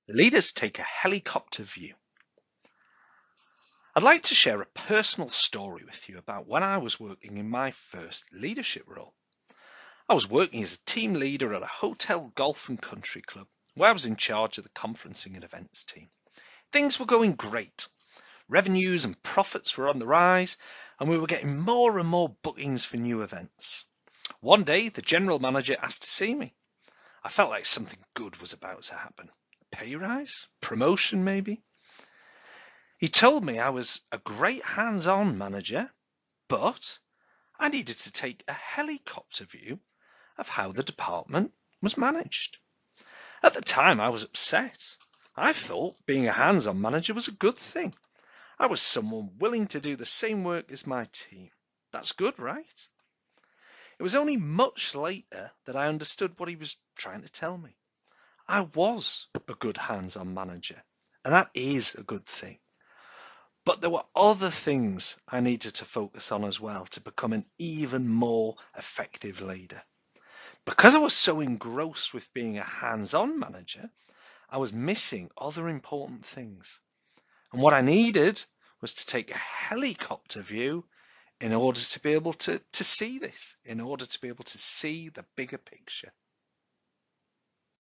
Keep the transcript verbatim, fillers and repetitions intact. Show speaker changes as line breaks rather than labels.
Leaders take a helicopter view. I'd like to share a personal story with you about when I was working in my first leadership role. I was working as a team leader at a hotel golf and country club where I was in charge of the conferencing and events team. Things were going great. Revenues and profits were on the rise, and we were getting more and more bookings for new events. One day, the general manager asked to see me. I felt like something good was about to happen. A pay rise? Promotion, maybe? He told me I was a great hands-on manager, but I needed to take a helicopter view of how the department was managed. At the time, I was upset. I thought being a hands-on manager was a good thing. I was someone willing to do the same work as my team. That's good, right? It was only much later that I understood what he was trying to tell me. I was a good hands-on manager, and that is a good thing. But there were other things I needed to focus on as well to become an even more effective leader. Because I was so engrossed with being a hands-on manager, I was missing other important things. And what I needed was to take a helicopter view in order to be able to, to see this, in order to be able to see the bigger picture.